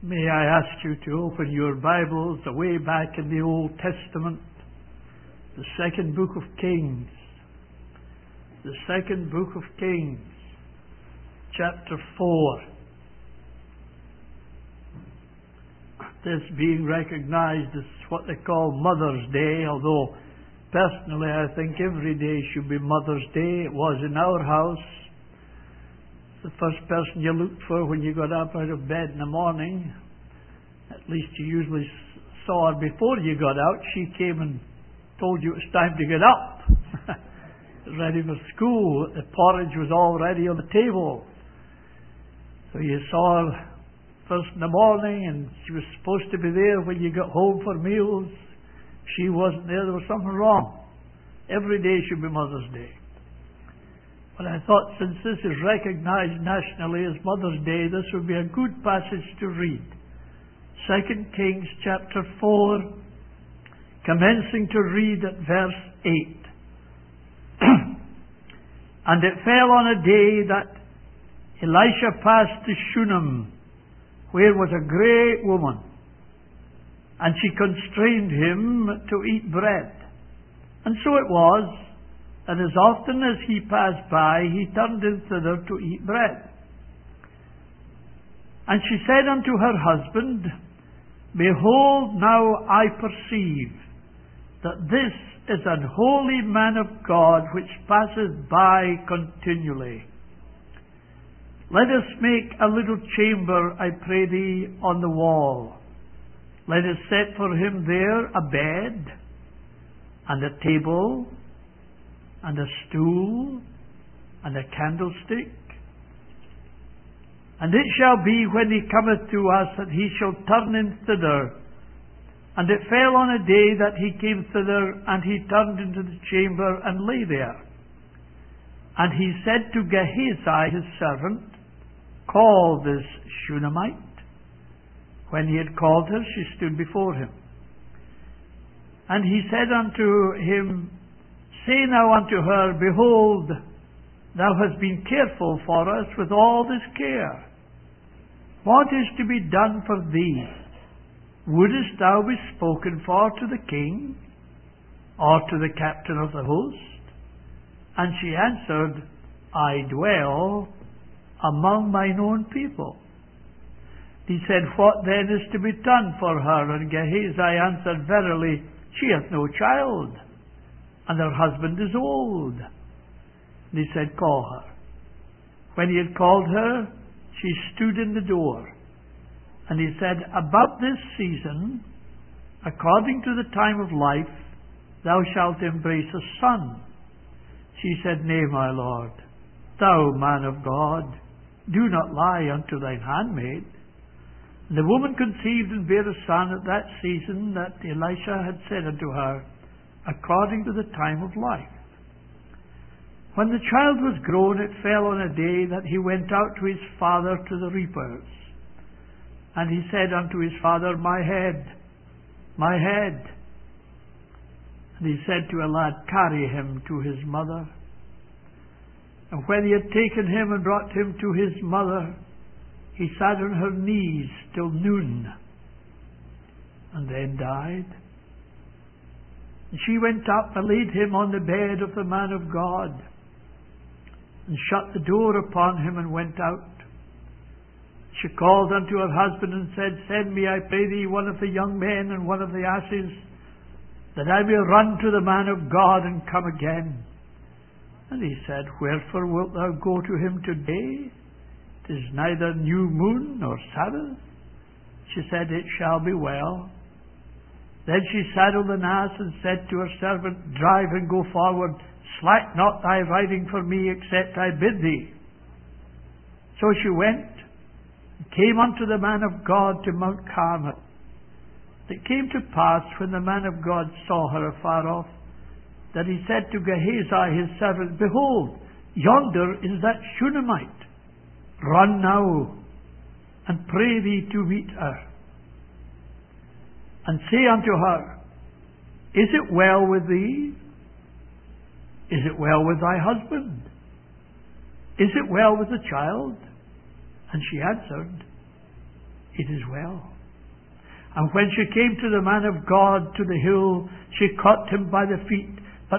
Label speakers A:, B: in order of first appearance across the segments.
A: May I ask you to open your Bibles away back in the Old Testament, the second book of Kings. The second book of Kings, chapter 4. This being recognized as what they call Mother's Day, although personally I think every day should be Mother's Day. It was in our house. The first person you looked for when you got up out of bed in the morning. At least you usually saw her before you got out. She came and told you it was time to get up. Ready for school. The porridge was already on the table. So you saw her first in the morning, and she was supposed to be there when you got home for meals. If she wasn't there, there was something wrong. Every day should be Mother's Day. But I thought, since this is recognized nationally as Mother's Day, this would be a good passage to read. 2 Kings chapter 4, commencing to read at verse 8. And it fell on a day that Elisha passed to Shunem, where was a great woman, and she constrained him to eat bread. And so it was, that as often as he passed by, he turned in thither to eat bread. And she said unto her husband, Behold, now I perceive that this is an holy man of God, which passeth by continually. Let us make a little chamber, I pray thee, on the wall. Let us set for him there a bed, and a table, and a stool, and a candlestick. And it shall be, when he cometh to us, that he shall turn in thither. And it fell on a day that he came thither, and he turned into the chamber, and lay there. And he said to Gehazi his servant, Call this Shunammite. When he had called her, she stood before him. And he said unto him, Say now unto her, Behold, thou hast been careful for us with all this care. What is to be done for thee? Wouldest thou be spoken for to the king, or to the captain of the host? And she answered, I dwell among mine own people. He said, What then is to be done for her? And Gehazi answered, Verily, she hath no child, and her husband is old. And he said, Call her. When he had called her, she stood in the door. And he said, About this season, according to the time of life, thou shalt embrace a son. She said, Nay, my Lord, thou man of God, do not lie unto thine handmaid. And the woman conceived and bare a son at that season that Elisha had said unto her, according to the time of life. When the child was grown, it fell on a day that he went out to his father to the reapers. And he said unto his father, My head, my head. And he said to a lad, Carry him to his mother. And when he had taken him and brought him to his mother, he sat on her knees till noon, and then died. And she went up and laid him on the bed of the man of God, and shut the door upon him, and went out. She called unto her husband and said, Send me, I pray thee, one of the young men and one of the asses, that I may run to the man of God and come again. And he said, Wherefore wilt thou go to him today? 'Tis neither new moon nor Sabbath. She said, It shall be well. Then she saddled an ass and said to her servant, Drive and go forward. Slack not thy riding for me, except I bid thee. So she went, and came unto the man of God to Mount Carmel. It came to pass, when the man of God saw her afar off, that he said to Gehazi his servant, Behold, yonder is that Shunammite. Run now, and pray thee to meet her. And say unto her, Is it well with thee? Is it well with thy husband? Is it well with the child? And she answered, It is well. And when she came to the man of God to the hill, she caught him by the feet. But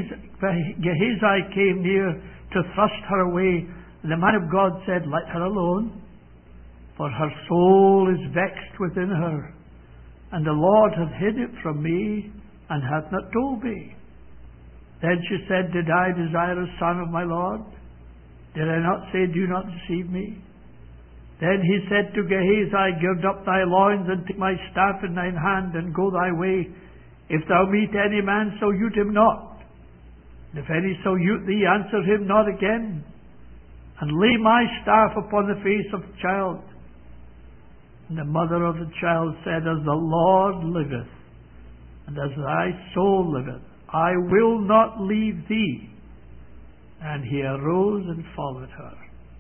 A: Gehazi came near to thrust her away. And the man of God said, Let her alone, for her soul is vexed within her. And the Lord hath hid it from me, and hath not told me. Then she said, Did I desire a son of my Lord? Did I not say, Do not deceive me? Then he said to Gehazi, Gird up thy loins, and take my staff in thine hand, and go thy way. If thou meet any man, salute him not. And if any salute thee, answer him not again. And lay my staff upon the face of the child. And the mother of the child said, As the Lord liveth, and as thy soul liveth, I will not leave thee. And he arose and followed her.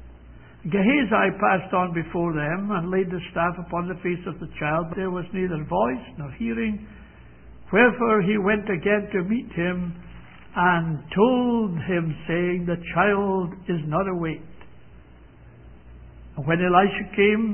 A: Gehazi passed on before them, and laid the staff upon the face of the child. There was neither voice nor hearing. Wherefore he went again to meet him, and told him, saying, The child is not awake. And when Elisha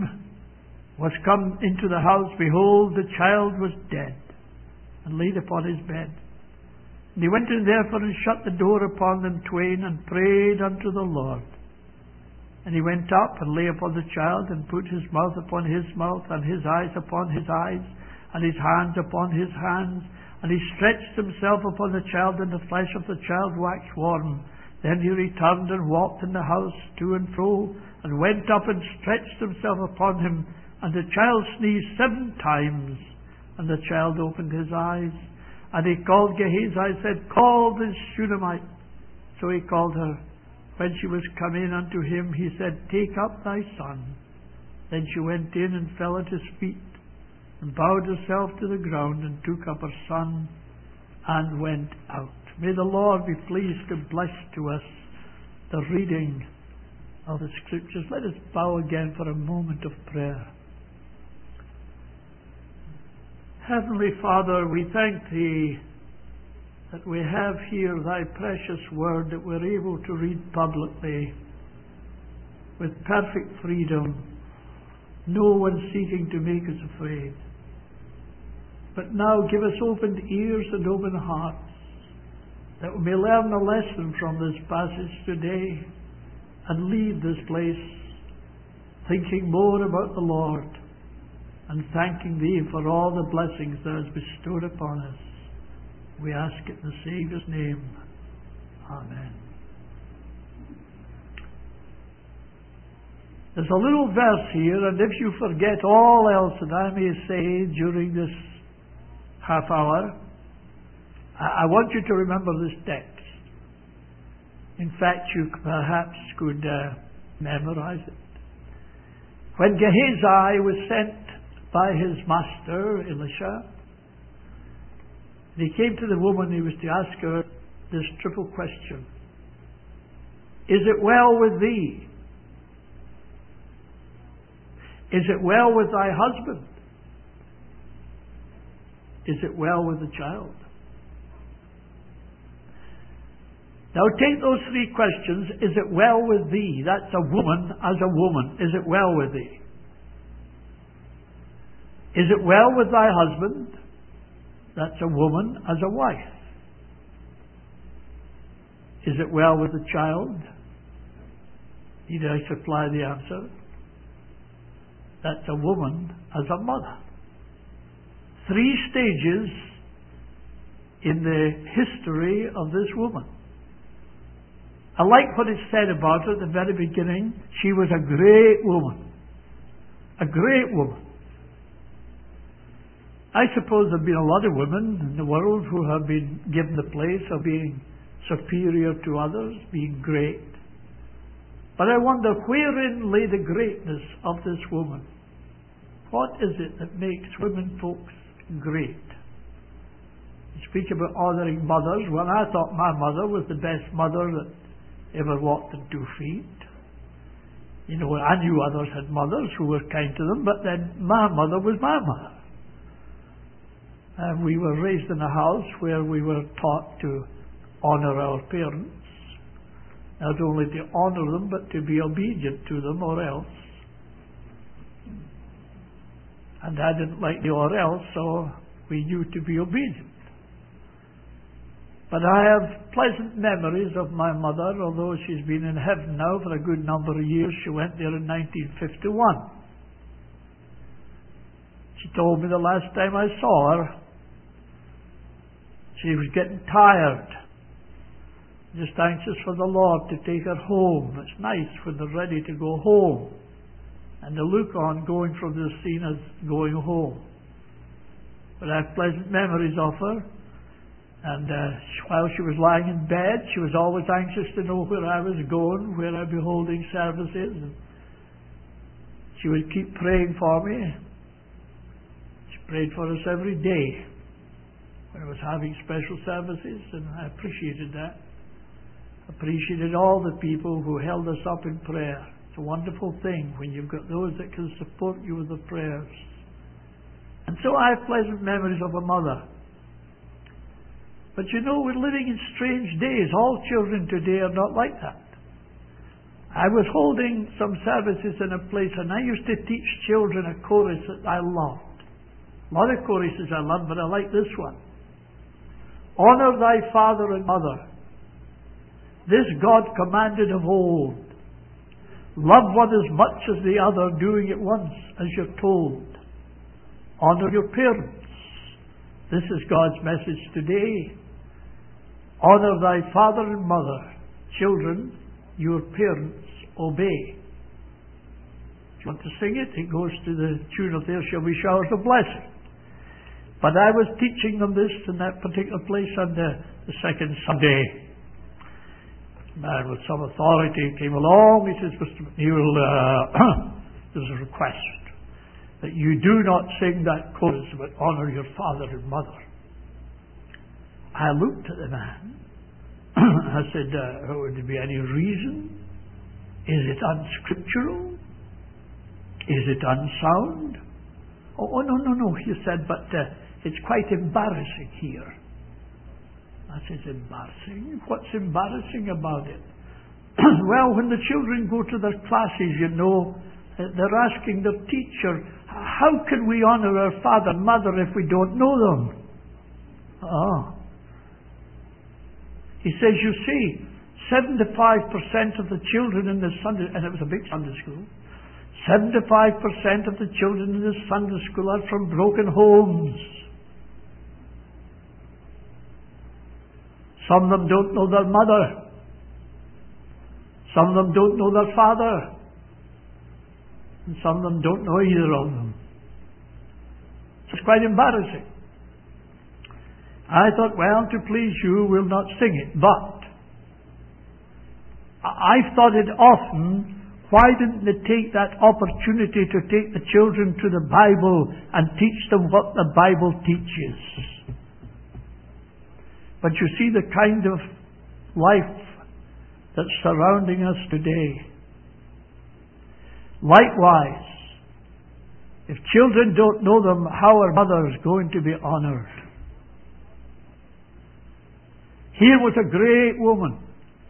A: was come into the house, behold, the child was dead, and laid upon his bed. And he went in therefore and shut the door upon them twain, and prayed unto the Lord. And he went up and lay upon the child, and put his mouth upon his mouth, and his eyes upon his eyes, and his hands upon his hands. And he stretched himself upon the child, and the flesh of the child waxed warm. Then he returned and walked in the house to and fro, and went up and stretched himself upon him. And the child sneezed 7 times, and the child opened his eyes. And he called Gehazi, said, Call this Shunammite. So he called her. When she was come in unto him, he said, Take up thy son. Then she went in and fell at his feet, and bowed herself to the ground, and took up her son, and went out. May the Lord be pleased to bless to us the reading of the Scriptures. Let us bow again for a moment of prayer. Heavenly Father, we thank Thee that we have here Thy precious Word that we're able to read publicly with perfect freedom, no one seeking to make us afraid. But now give us opened ears and open hearts, that we may learn a lesson from this passage today and leave this place thinking more about the Lord and thanking Thee for all the blessings Thou hast bestowed upon us. We ask it in the Saviour's name. Amen. There's a little verse here, and if you forget all else that I may say during this half hour, I want you to remember this text. In fact, you perhaps could memorize it. When Gehazi was sent by his master, Elisha, and he came to the woman, he was to ask her this triple question. Is it well with thee? Is it well with thy husband? Is it well with the child? Now take those 3 questions. Is it well with thee? That's a woman as a woman. Is it well with thee? Is it well with thy husband? That's a woman as a wife. Is it well with the child? Need I supply the answer? That's a woman as a mother. 3 stages in the history of this woman. I like what is said about her at the very beginning. She was a great woman. A great woman. I suppose there have been a lot of women in the world who have been given the place of being superior to others, being great. But I wonder, wherein lay the greatness of this woman? What is it that makes women folks great? You speak about honouring mothers. Well, I thought my mother was the best mother that ever walked on 2 feet. You know, I knew others had mothers who were kind to them, but then my mother was my mother. And we were raised in a house where we were taught to honour our parents. Not only to honour them, but to be obedient to them, or else. And I didn't like the or else, so we knew to be obedient. But I have pleasant memories of my mother, although she's been in heaven now for a good number of years. She went there in 1951. She told me the last time I saw her, she was getting tired, just anxious for the Lord to take her home. It's nice when they're ready to go home, and the look on going from the scene as going home. But I have pleasant memories of her, and while she was lying in bed, she was always anxious to know where I was going, where I'd be holding services. And she would keep praying for me. She prayed for us every day when I was having special services, and I appreciated that. Appreciated all the people who held us up in prayer. It's a wonderful thing when you've got those that can support you with the prayers. And so I have pleasant memories of a mother. But you know, we're living in strange days. All children today are not like that. I was holding some services in a place, and I used to teach children a chorus that I loved. A lot of choruses I love, but I like this one. Honor thy father and mother. This God commanded of old. Love one as much as the other, doing it once as you're told. Honor your parents. This is God's message today. Honor thy father and mother. Children, your parents obey. If you want to sing it, it goes to the tune of There Shall Be Showers of Blessing. But I was teaching them this in that particular place on the second Sunday. A man with some authority came along. He says, Mr. McNeil, there's a request that you do not sing that chorus, but honor your father and mother. I looked at the man. I said, would there be any reason? Is it unscriptural? Is it unsound? Oh, no, he said, but it's quite embarrassing here. I said, embarrassing? What's embarrassing about it? Well, when the children go to their classes, you know, they're asking their teacher, how can we honor our father and mother if we don't know them? Oh. He says, you see, 75% of the children in the Sunday, and it was a big Sunday school, 75% of the children in this Sunday school are from broken homes. Some of them don't know their mother. Some of them don't know their father. And some of them don't know either of them. It's quite embarrassing. I thought, well, to please you, we'll not sing it. But I've thought it often, why didn't they take that opportunity to take the children to the Bible and teach them what the Bible teaches? But you see the kind of life that's surrounding us today. Likewise, if children don't know them, how are mothers going to be honored? Here was a great woman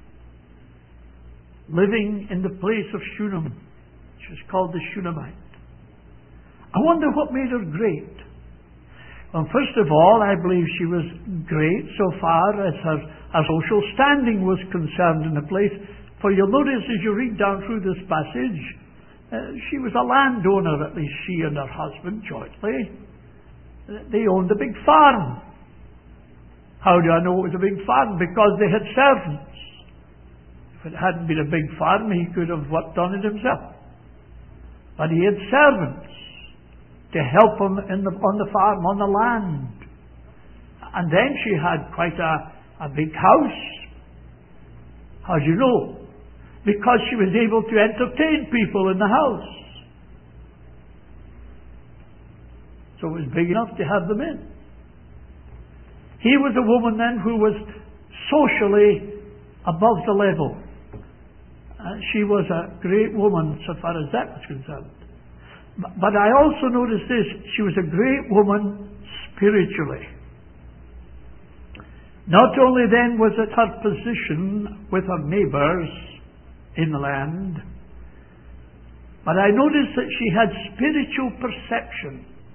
A: living in the place of Shunem. She was called the Shunammite. I wonder what made her great. Well, first of all, I believe she was great so far as her social standing was concerned in the place. For you'll notice as you read down through this passage, she was a landowner, at least she and her husband jointly. They owned a big farm. How do I know it was a big farm? Because they had servants. If it hadn't been a big farm, he could have worked on it himself. But he had servants to help him on the farm, on the land. And then she had quite a big house. How do you know? Because she was able to entertain people in the house. So it was big enough to have them in. He was a woman then who was socially above the level. She was a great woman so far as that was concerned. But I also noticed this, she was a great woman spiritually. Not only then was it her position with her neighbours in the land, but I noticed that she had spiritual perception.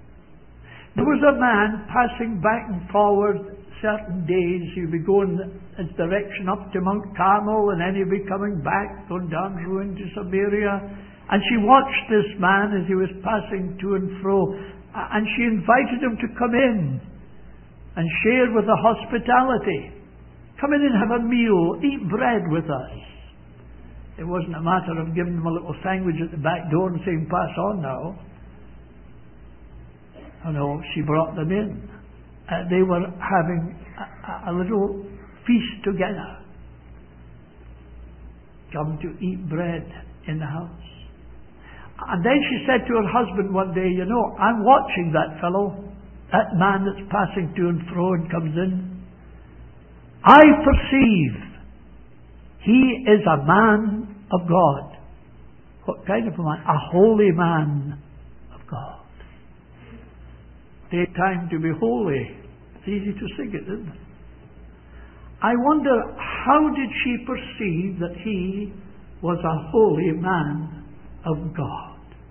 A: There was a man passing back and forward certain days. He'd be going his direction up to Mount Carmel, and then he'd be coming back, going down through into Samaria. And she watched this man as he was passing to and fro, and she invited him to come in and share with the hospitality. Come in and have a meal, eat bread with us. It wasn't a matter of giving them a little sandwich at the back door and saying, pass on now. Oh no, she brought them in. They were having a little feast together. Come to eat bread in the house. And then she said to her husband one day, you know, I'm watching that fellow, that man that's passing to and fro and comes in. I perceive he is a man of God. What kind of a man? A holy man of God. Take time to be holy. It's easy to sing it, isn't it? I wonder, how did she perceive that he was a holy man of God?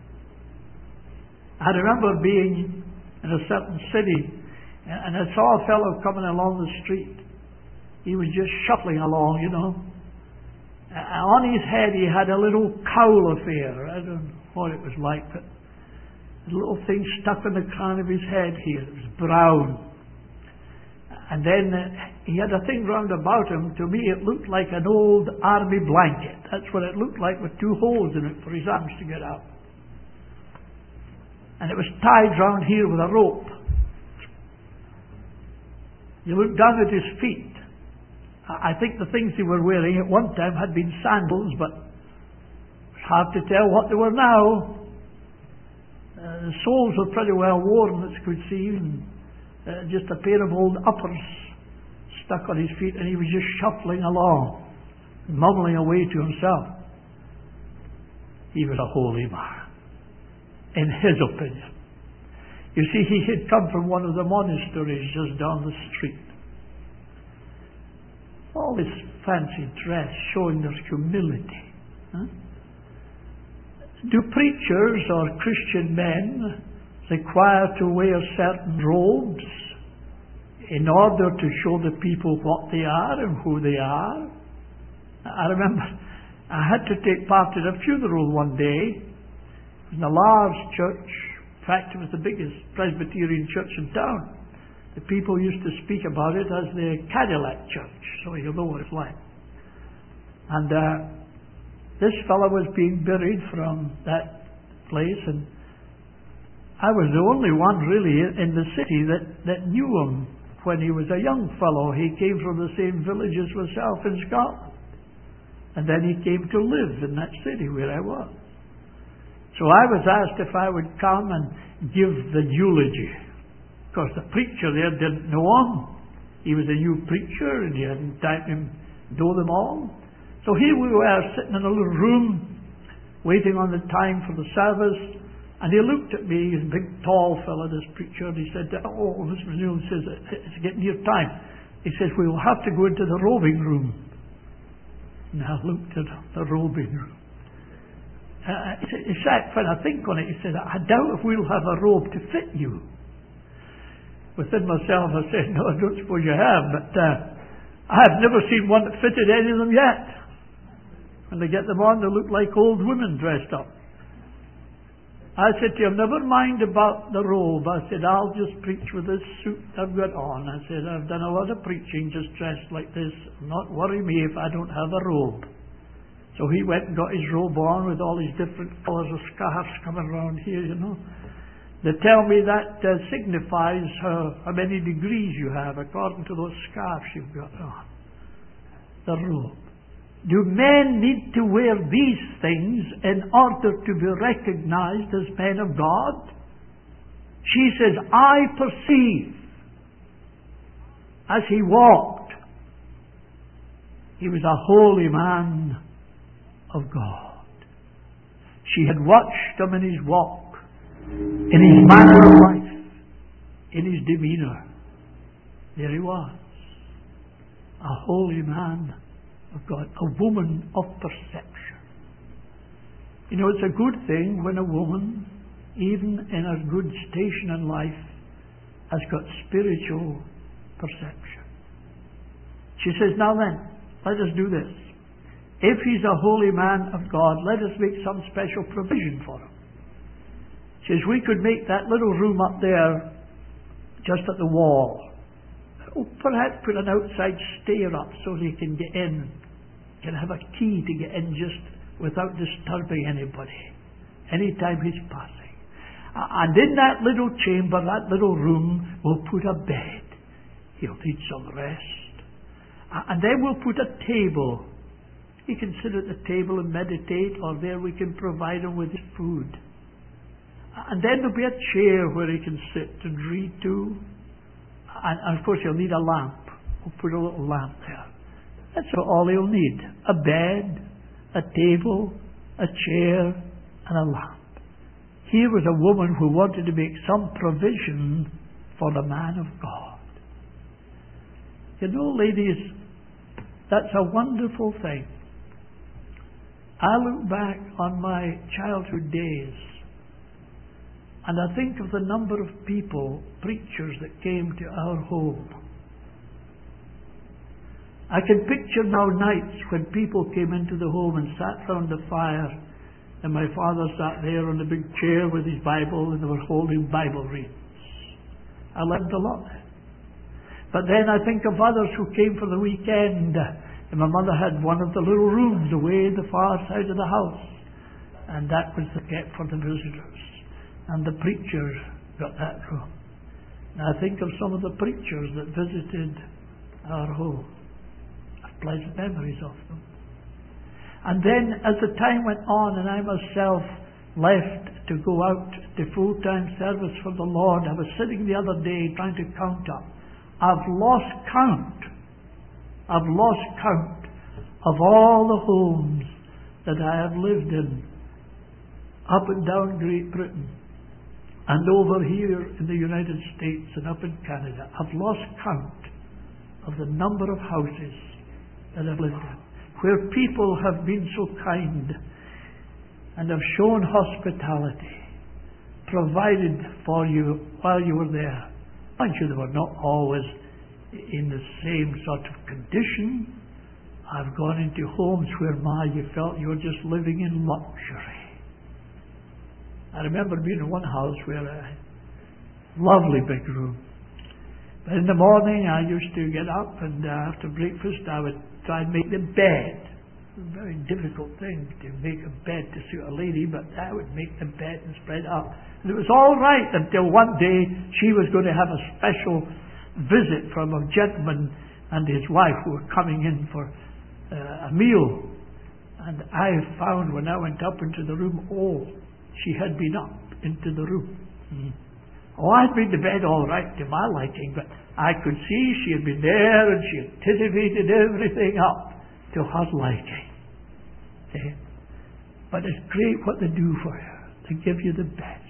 A: I remember being in a certain city, and I saw a fellow coming along the street. He was just shuffling along, you know. On his head he had a little cowl affair. I don't know what it was like, but a little thing stuck in the crown of his head here. It was brown. And then he had a thing round about him. To me it looked like an old army blanket. That's what it looked like, with two holes in it for his arms to get out. And it was tied round here with a rope. You looked down at his feet. I think the things he were wearing at one time had been sandals, but it's hard to tell what they were now. The soles were pretty well worn, as you could see, and just a pair of old uppers stuck on his feet, and he was just shuffling along, mumbling away to himself. He was a holy man, in his opinion. You see, he had come from one of the monasteries just down the street. All this fancy dress showing their humility. Huh? Do preachers or Christian men require to wear certain robes in order to show the people what they are and who they are? I remember I had to take part in a funeral one day in a large church. In fact, it was the biggest Presbyterian church in town. The people used to speak about it as the Cadillac Church, so you know what it's like. And this fellow was being buried from that place, and I was the only one really in the city that knew him when he was a young fellow. He came from the same village as myself in Scotland. And then he came to live in that city where I was. So I was asked if I would come and give the eulogy. Of course, the preacher there didn't know him. He was a new preacher, and he hadn't time to know them all. So here we were, sitting in a little room, waiting on the time for the service. And he looked at me, he's a big, tall fellow, this preacher, and he said, oh, Mr. Newell says, it's getting near time. He says, we'll have to go into the robing room. And I looked at the robing room. He said, when I think on it, he said, I doubt if we'll have a robe to fit you. Within myself, I said, no, I don't suppose you have, but I have never seen one that fitted any of them yet. When they get them on, they look like old women dressed up. I said to him, never mind about the robe. I said, I'll just preach with this suit I've got on. I said, I've done a lot of preaching just dressed like this. Not worry me if I don't have a robe. So he went and got his robe on with all his different colours of scarves coming around here, you know. They tell me that signifies how many degrees you have according to those scarves you've got on. The robe. Do men need to wear these things in order to be recognized as men of God? She says, I perceive as he walked, he was a holy man of God. She had watched him in his walk, in his manner of life, in his demeanor. There he was, a holy man of God, a woman of perception. You know, it's a good thing when a woman, even in a good station in life, has got spiritual perception. She says, now then, let us do this. If he's a holy man of God, let us make some special provision for him. She says, we could make that little room up there just at the wall. Oh, perhaps put an outside stair up so he can get in. Can have a key to get in just without disturbing anybody anytime he's passing. And in that little chamber, that little room, we'll put a bed. He'll need some rest. And then we'll put a table. He can sit at the table and meditate, or there we can provide him with his food. And then there'll be a chair where he can sit and read to. And of course he'll need a lamp. We'll put a little lamp there. That's all he'll need. A bed, a table, a chair, and a lamp. Here was a woman who wanted to make some provision for the man of God. You know, ladies, that's a wonderful thing. I look back on my childhood days, and I think of the number of people, preachers, that came to our home. I can picture now nights when people came into the home and sat round the fire, and my father sat there on a big chair with his Bible, and they were holding Bible readings. I learned a lot. But then I think of others who came for the weekend, and my mother had one of the little rooms away at the far side of the house, and that was kept for the visitors. And the preachers got that room. And I think of some of the preachers that visited our home. I have pleasant memories of them. And then as the time went on and I myself left to go out to full-time service for the Lord, I was sitting the other day trying to count up. I've lost count of all the homes that I have lived in, up and down Great Britain, and over here in the United States and up in Canada. I've lost count of the number of houses that I've lived in, where people have been so kind and have shown hospitality, provided for you while you were there. Mind you, they were not always in the same sort of condition. I've gone into homes where you felt you were just living in luxury. I remember being in one house where a lovely big room. But in the morning I used to get up, and after breakfast I would try and make the bed. It was a very difficult thing to make a bed to suit a lady, but I would make the bed and spread it up. And it was all right until one day she was going to have a special visit from a gentleman and his wife who were coming in for a meal. And I found when I went up into the room, she had been up into the room. I'd made the bed all right to my liking, but I could see she had been there and she had titivated everything up to her liking. See? But it's great what they do for you. They give you the best.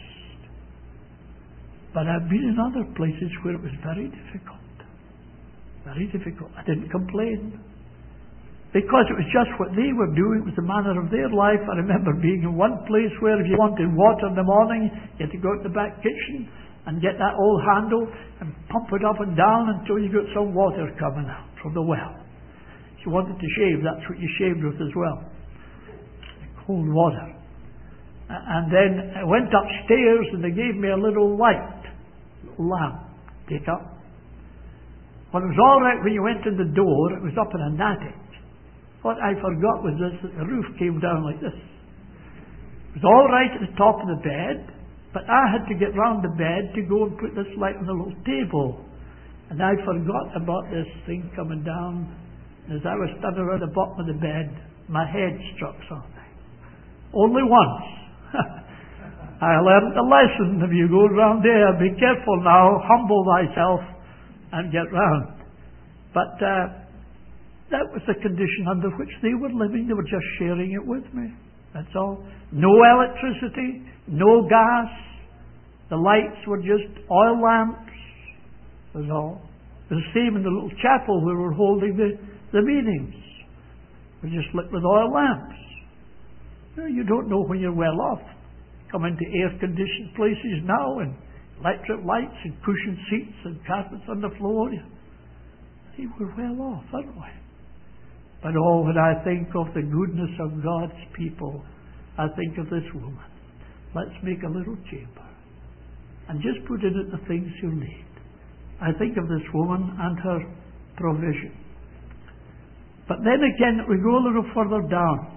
A: But I've been in other places where it was very difficult. Very difficult. I didn't complain, because it was just what they were doing. It was the manner of their life. I remember being in one place where if you wanted water in the morning, you had to go to the back kitchen and get that old handle and pump it up and down until you got some water coming out from the well. If you wanted to shave, that's what you shaved with as well. Cold water. And then I went upstairs and they gave me a little light, little lamp. Take up. Well, it was all right when you went in the door. It was up in an attic. What I forgot was this, that the roof came down like this. It was all right at the top of the bed, but I had to get round the bed to go and put this light on the little table. And I forgot about this thing coming down. And as I was standing around the bottom of the bed, my head struck something. Only once. I learned a lesson. If you go round there, be careful now, humble thyself and get round. But that was the condition under which they were living. They were just sharing it with me. That's all. No electricity, no gas. The lights were just oil lamps. That's all. It was the same in the little chapel where we were holding the meetings. We just lit with oil lamps. You don't know when you're well off. Come into air-conditioned places now and electric lights and cushioned seats and carpets on the floor. They were well off, aren't we? But when I think of the goodness of God's people, I think of this woman. Let's make a little chamber and just put in it the things you need. I think of this woman and her provision. But then again, we go a little further down.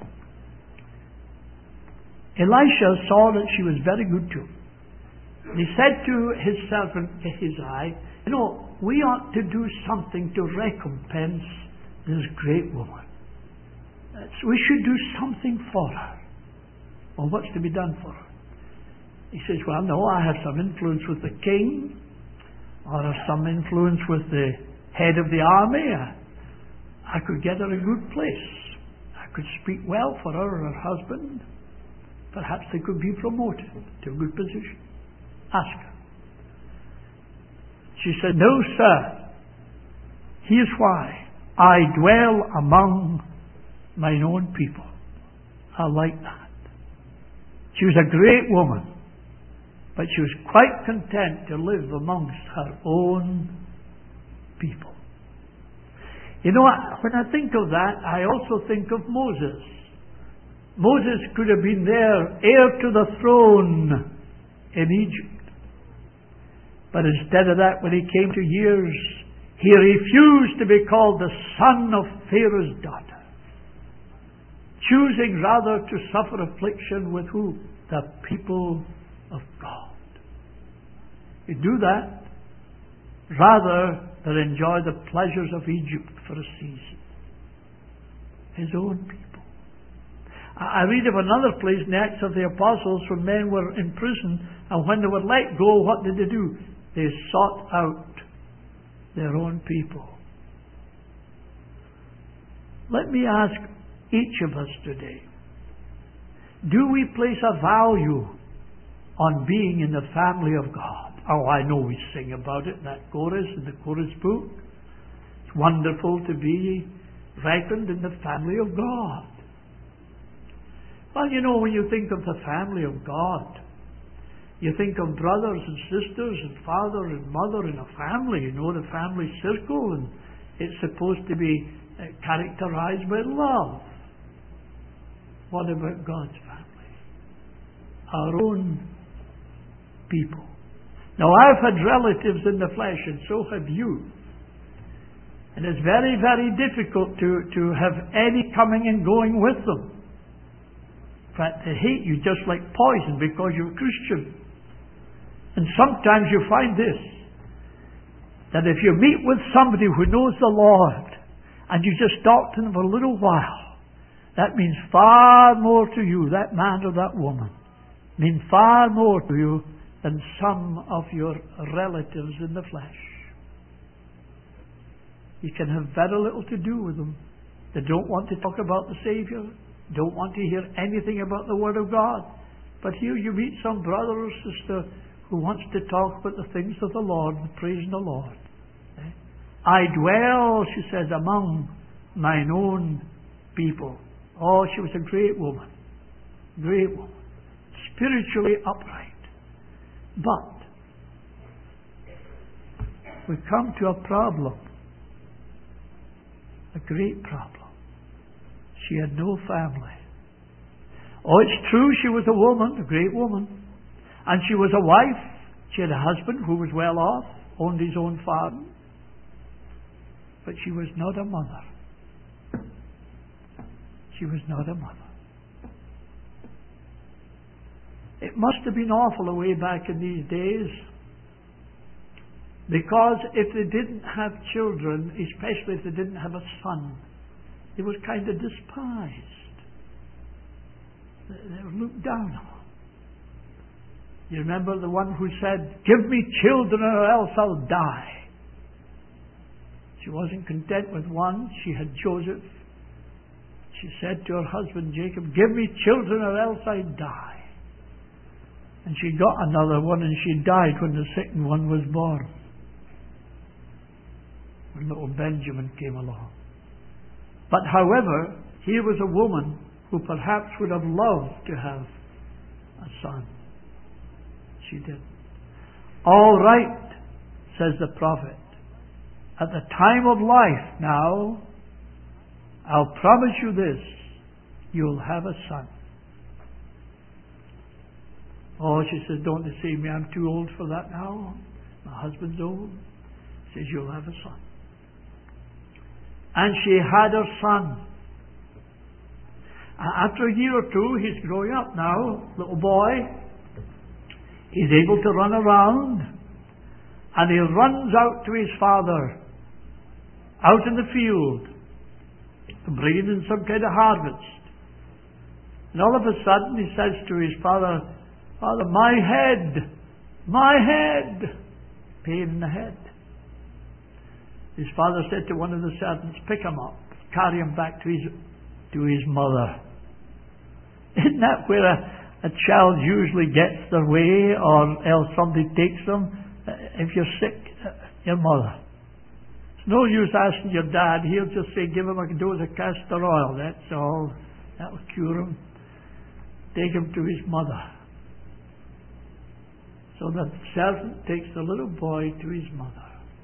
A: Elisha saw that she was very good to him. And he said to his servant Gehazi, we ought to do something to recompense this great woman. We should do something for her. Well, what's to be done for her? He says, well, no, I have some influence with the king, or I have some influence with the head of the army. I could get her a good place. I could speak well for her or her husband. Perhaps they could be promoted to a good position. Ask her. She said, no, sir. Here's why. I dwell among mine own people. I like that. She was a great woman, but she was quite content to live amongst her own people. When I think of that, I also think of Moses. Moses could have been there, heir to the throne in Egypt. But instead of that, when he came to years, he refused to be called the son of Pharaoh's daughter, choosing rather to suffer affliction with who? The people of God. He'd do that rather than enjoy the pleasures of Egypt for a season. His own people. I read of another place in the Acts of the Apostles where men were in prison, and when they were let go, what did they do? They sought out their own people. Let me ask each of us today, do we place a value on being in the family of God? Oh, I know we sing about it in that chorus, in the chorus book. It's wonderful to be reckoned in the family of God. Well, when you think of the family of God, you think of brothers and sisters and father and mother in a family, the family circle, and it's supposed to be characterized by love. What about God's family? Our own people. Now, I've had relatives in the flesh, and so have you. And it's very, very difficult to have any coming and going with them. In fact, they hate you just like poison because you're a Christian. And sometimes you find this, that if you meet with somebody who knows the Lord, and you just talk to them for a little while, that means far more to you, that man or that woman, means far more to you than some of your relatives in the flesh. You can have very little to do with them. They don't want to talk about the Savior, don't want to hear anything about the Word of God. But here you meet some brother or sister who wants to talk about the things of the Lord and praising the Lord. I dwell, she says, among mine own people. Oh, she was a great woman. Great woman. Spiritually upright. But we come to a problem. A great problem. She had no family. Oh, it's true she was a woman, a great woman. And she was a wife. She had a husband who was well off, owned his own farm. But she was not a mother. She was not a mother. It must have been awful away back in these days. Because if they didn't have children, especially if they didn't have a son, they were kind of despised. They were looked down on. You remember the one who said, "Give me children or else I'll die." She wasn't content with one. She had Joseph. She said to her husband Jacob, "Give me children or else I die." And she got another one, and she died when the second one was born. When little Benjamin came along. But however, here was a woman who perhaps would have loved to have a son. She didn't. All right, says the prophet. At the time of life now, I'll promise you this, you'll have a son. Oh, she says, don't deceive me, I'm too old for that now. My husband's old. She says, you'll have a son. And she had her son. After a year or two, he's growing up now, little boy. He's able to run around, and he runs out to his father, out in the field, bringing in some kind of harvest. And all of a sudden he says to his father, Father, my head, pain in the head. His father said to one of the servants, pick him up, carry him back to his mother. Isn't that where a child usually gets their way, or else somebody takes them? If you're sick, your mother. It's no use asking your dad. He'll just say, give him a dose of castor oil. That's all. That'll cure him. Take him to his mother. So the servant takes the little boy to his mother.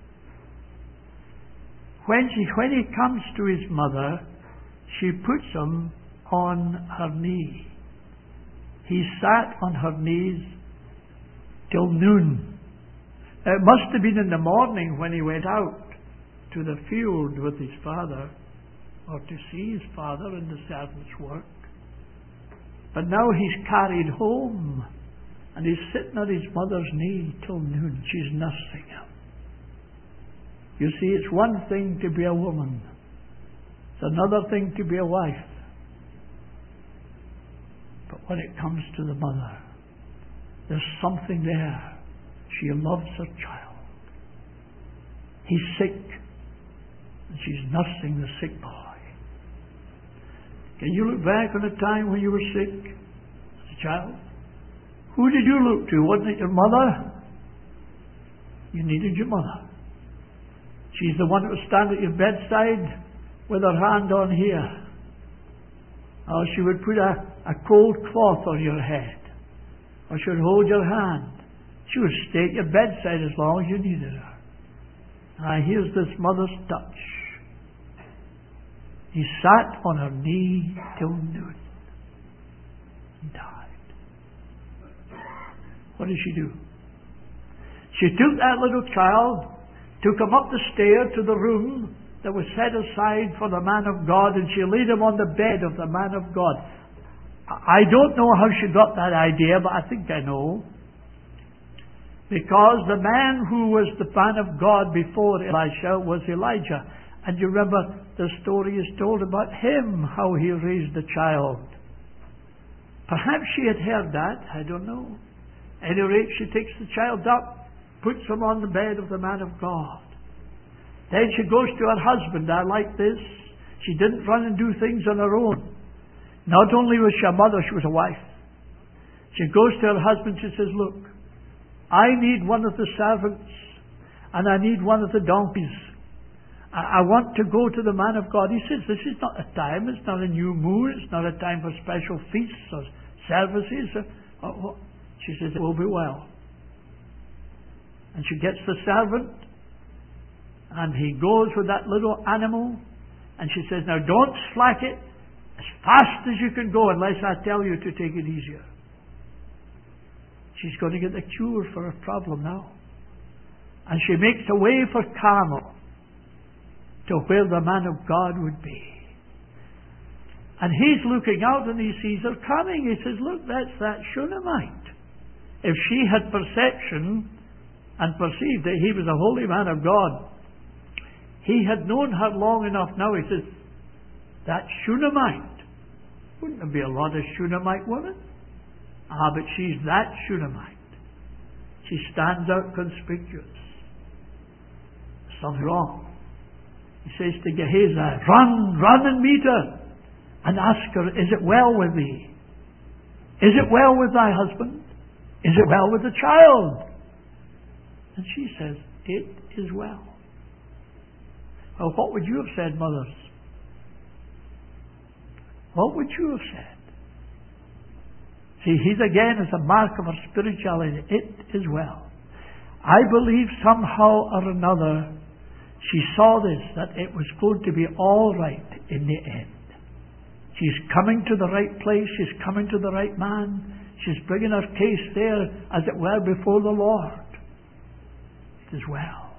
A: When he comes to his mother, she puts him on her knee. He sat on her knees till noon. It must have been in the morning when he went out to the field with his father, or to see his father in the servant's work. But now he's carried home, and he's sitting at his mother's knee till noon. She's nursing him. You see, it's one thing to be a woman. It's another thing to be a wife. But when it comes to the mother, there's something there. She loves her child. He's sick, and she's nursing the sick boy. Can you look back on a time when you were sick as a child? Who did you look to? Wasn't it your mother? You needed your mother. She's the one that would stand at your bedside with her hand on here. Or she would put a cold cloth on your head. Or she would hold your hand. She would stay at your bedside as long as you needed her. Here's this mother's touch. He sat on her knee till noon and died. What did she do? She took that little child, took him up the stair to the room that was set aside for the man of God, and she laid him on the bed of the man of God. I don't know how she got that idea, but I think I know. Because the man who was the man of God before Elisha was Elijah. And you remember the story is told about him, how he raised the child. Perhaps she had heard that, I don't know. At any rate, she takes the child up, puts him on the bed of the man of God. Then she goes to her husband. I like this. She didn't run and do things on her own. Not only was she a mother, she was a wife. She goes to her husband, she says, look, I need one of the servants, and I need one of the donkeys. I want to go to the man of God. He says, this is not a time, it's not a new moon, it's not a time for special feasts or services. She says, it will be well. And she gets the servant, and he goes with that little animal, and she says, now don't slack it as fast as you can go unless I tell you to take it easier. She's going to get the cure for her problem now. And she makes a way for Carmel to where the man of God would be. And he's looking out and he sees her coming. He says, look, that's that Shunammite. If she had perception and perceived that he was a holy man of God, he had known her long enough now. He says, that Shunammite. Wouldn't there be a lot of Shunammite women? But she's that Shunammite. She stands out conspicuous. Something wrong. He says to Gehazi, run and meet her and ask her, is it well with thee? Is it well with thy husband? Is it well with the child? And she says, it is well. Well, what would you have said, mothers? What would you have said? See, he's again as a mark of her spirituality. It is well. I believe somehow or another she saw this, that it was going to be all right in the end. She's coming to the right place. She's coming to the right man. She's bringing her case there, as it were, before the Lord. It is well.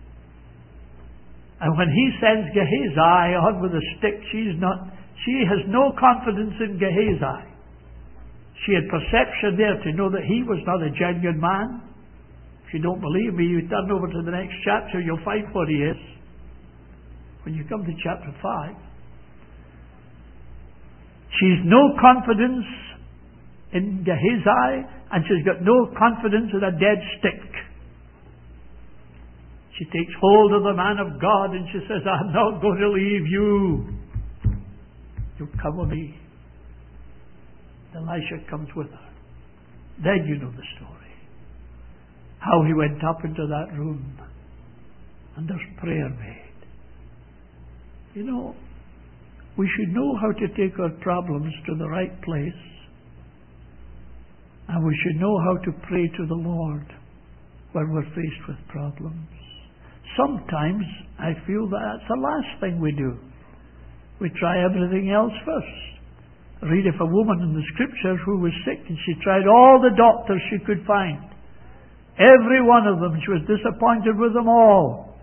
A: And when he sends Gehazi on with a stick, she has no confidence in Gehazi. She had perception there to know that he was not a genuine man. If you don't believe me, you turn over to the next chapter, you'll find what he is. When you come to chapter 5. She's no confidence in Gehazi, and she's got no confidence in a dead stick. She takes hold of the man of God and she says, I'm not going to leave you. You come with me. Elisha comes with her. Then you know the story. How he went up into that room and there's prayer made. You know, we should know how to take our problems to the right place. And we should know how to pray to the Lord when we're faced with problems. Sometimes I feel that's the last thing we do. We try everything else first. Read of a woman in the scripture who was sick and she tried all the doctors she could find. Every one of them. She was disappointed with them all.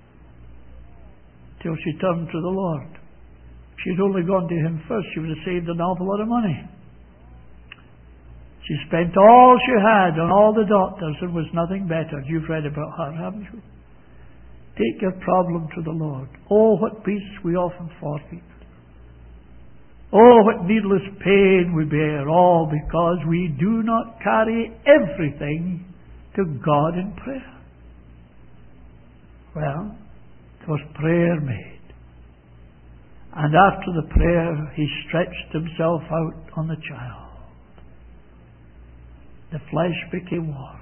A: Till she turned to the Lord. If she'd only gone to him first, she would have saved an awful lot of money. She spent all she had on all the doctors and was nothing better. You've read about her, haven't you? Take your problem to the Lord. Oh, what peace we often forfeit. Oh, what needless pain we bear, all because we do not carry everything to God in prayer. Well, there was prayer made. And after the prayer, he stretched himself out on the child. The flesh became warm.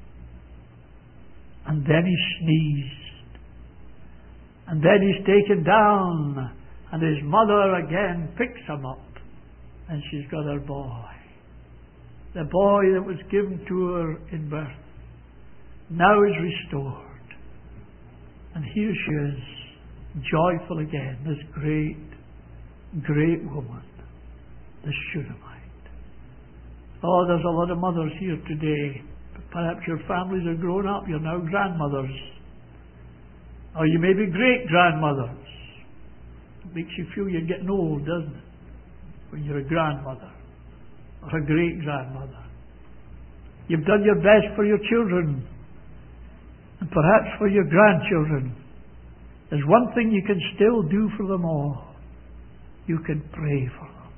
A: And then he sneezed. And then he's taken down, and his mother again picks him up, and she's got her boy. The boy that was given to her in birth now is restored. And here she is, joyful again, this great, great woman, the Shunammite. Oh, there's a lot of mothers here today. Perhaps your families are grown up, you're now grandmothers. Or you may be great-grandmothers. It makes you feel you're getting old, doesn't it? When you're a grandmother or a great-grandmother. You've done your best for your children and perhaps for your grandchildren. There's one thing you can still do for them all. You can pray for them.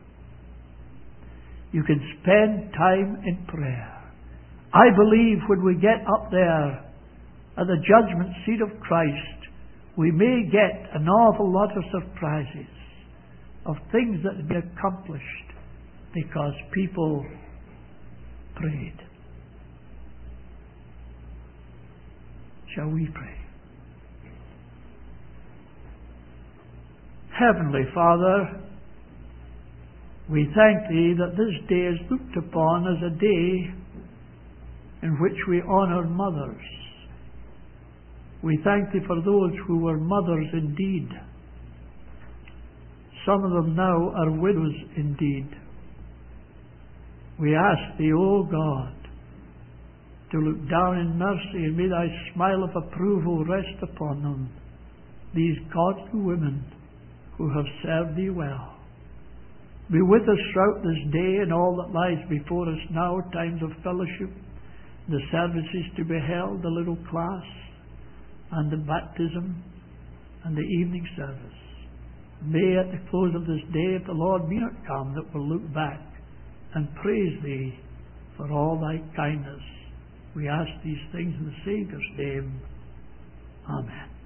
A: You can spend time in prayer. I believe when we get up there at the judgment seat of Christ, we may get an awful lot of surprises of things that have been accomplished because people prayed. Shall we pray? Heavenly Father, we thank Thee that this day is looked upon as a day in which we honour mothers. We thank Thee for those who were mothers indeed. Some of them now are widows indeed. We ask Thee, O God, to look down in mercy and may Thy smile of approval rest upon them, these godly women who have served Thee well. Be with us throughout this day and all that lies before us now, times of fellowship, the services to be held, the little class, and the baptism, and the evening service. May at the close of this day, if the Lord be not come, that we'll look back and praise Thee for all Thy kindness. We ask these things in the Saviour's name. Amen.